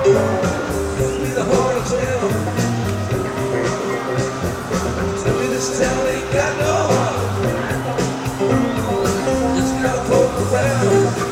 Used to be the heart of town. Tell me this town ain't got no heart. Just gotta poke around.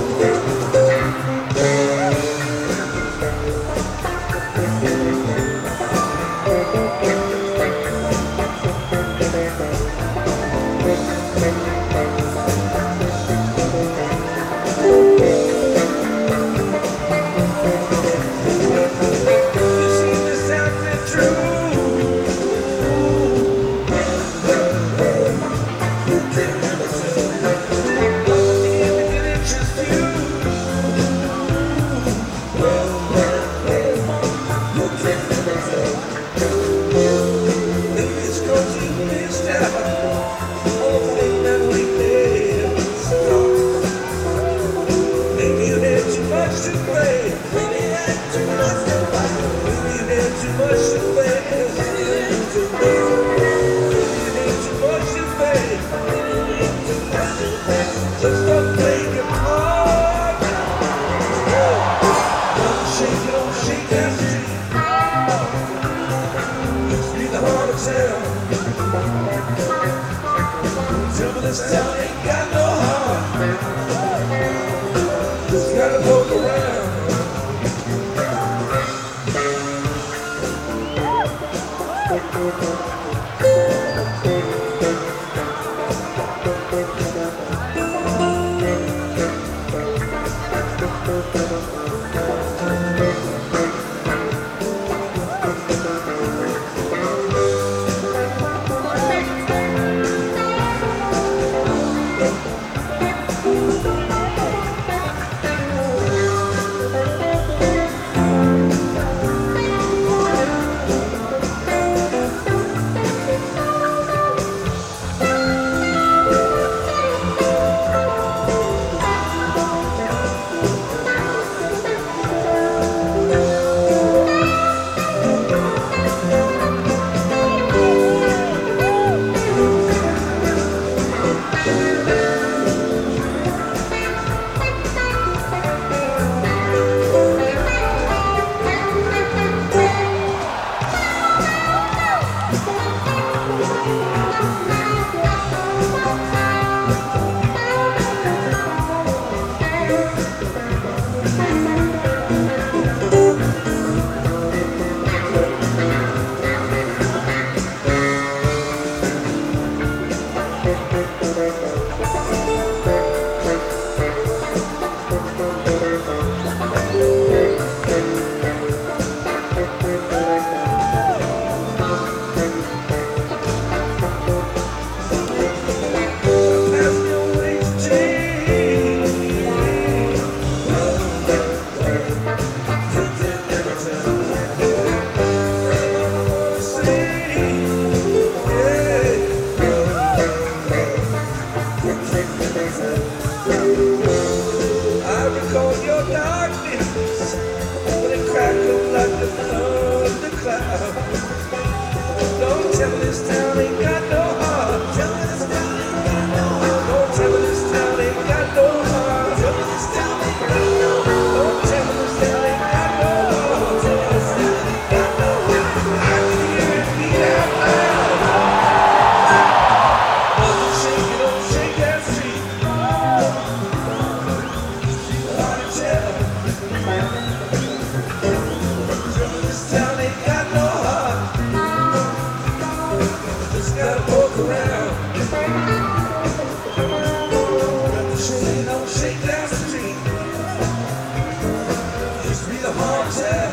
Tell me this town ain't got no heart. Just gotta poke around. Don't tell me this town ain't got no heart. Tell me this town ain't got no heart. Don't tell me this town ain't got no heart. Tell me this town ain't got no heart. Don't tell me this town ain't got no heart. Tell me this town ain't got no heart. I can hear it beat out loud. Don't shake it, don't shake that street. Hard to tell. Tell me this town ain't got no heart. Just gotta poke around. Got to shake it, don't shake that street. Used to be the hotel.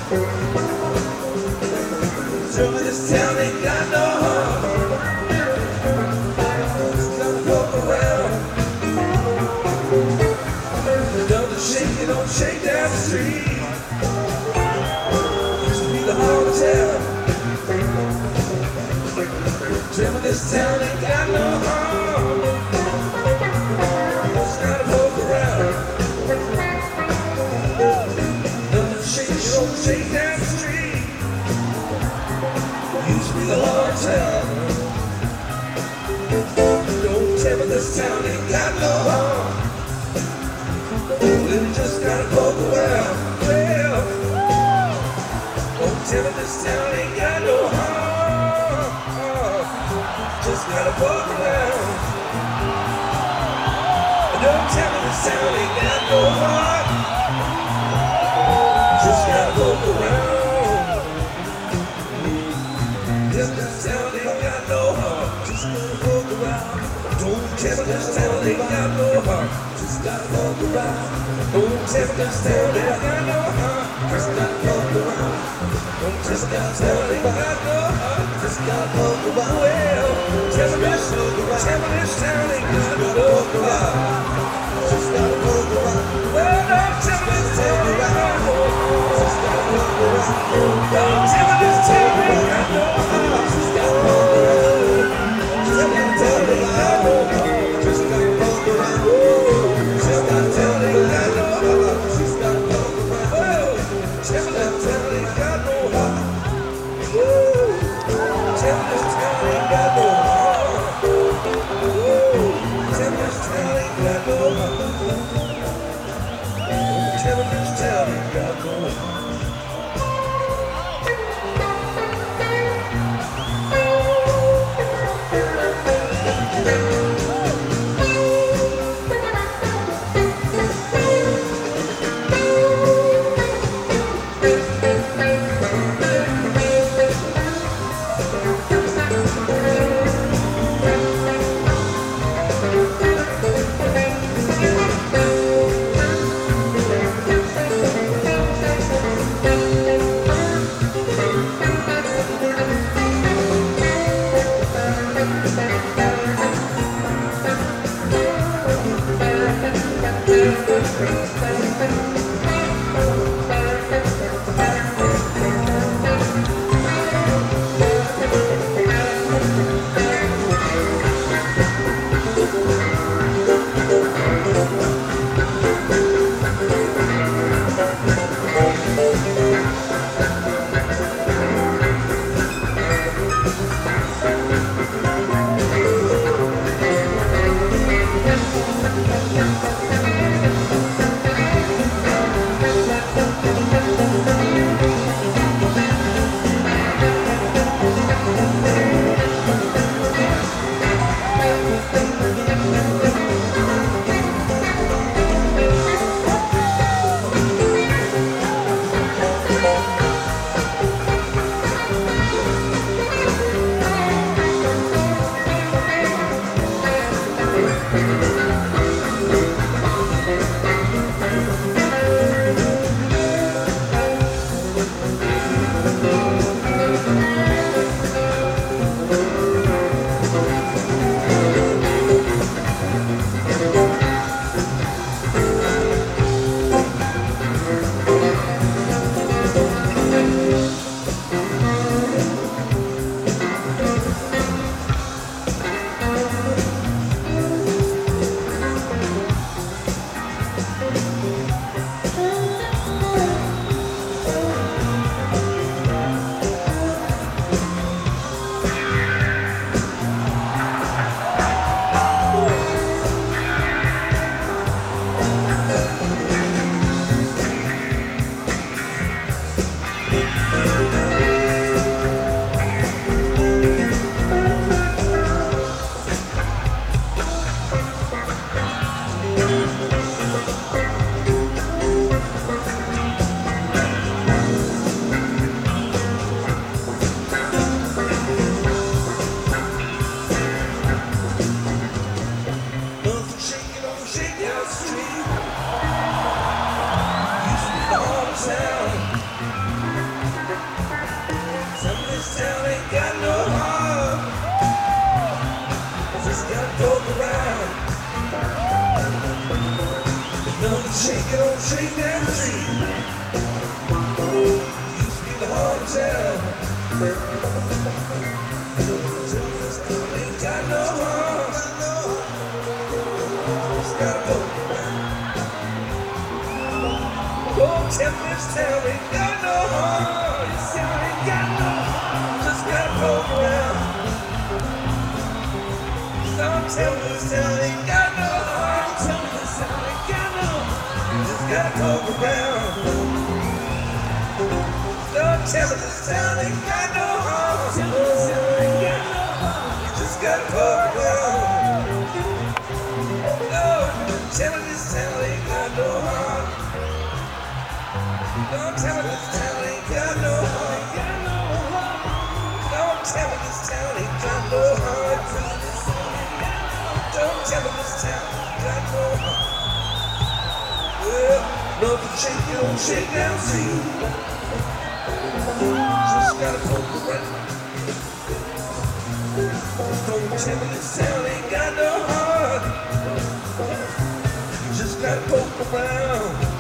Tell me this town ain't got no heart. Just gotta poke around. Don't shake it, don't shake that street. Used to be the hotel. Tell me this town ain't got no home. Just gotta poke around. Don't shake that street. Used to be the hotel. Don't tell me this town ain't got no home. Well, you just gotta poke around. Well, tell me this town ain't got no heart. Just gotta walk around. Don't tell me this town ain't got no heart. Just gotta walk around. Yes, this town ain't got no heart. Just gotta walk around. Don't tell me this town ain't got no heart. Just gotta walk around. Don't tell me this town ain't got no heart. Just gotta walk around. Don't just gotta tell me ain't got no heart. Just gotta walk around. Well, tell me this town ain't got no heart. Just gotta walk around. Well, don't tell me this town ain't got no heart. Just gotta walk around. Don't tell me this town ain't got no heart. Just gotta walk around. Just gotta tell me ain't got no heart. Just gotta walk around. Just gotta tell me ain't got no heart. Just gotta walk around. Tell me this town ain't got no heart. Tell me this town ain't got no heart. Tell me this town ain't got no heart. Tell me this town ain't got no heart. Shake it on, shake that tree. Used to be the hotel. Ain't got no heart. Just gotta go around. Oh, tell me this town ain't got no heart. This town ain't got no heart. Just gotta go around. Don't tell me this town ain't got no heart. Tell me this town ain't got no heart. Just gotta talk around. Don't tell me this town ain't got no heart. You just gotta poke around. Don't tell me this town ain't got no heart. Don't tell me this town ain't got no heart. Don't tell me this town ain't got no heart. Don't tell me this town ain't got no heart. Well, nothing shake, you don't shake down, see. Just gotta poke around. Don't tell me this town ain't got no heart. You just gotta poke around.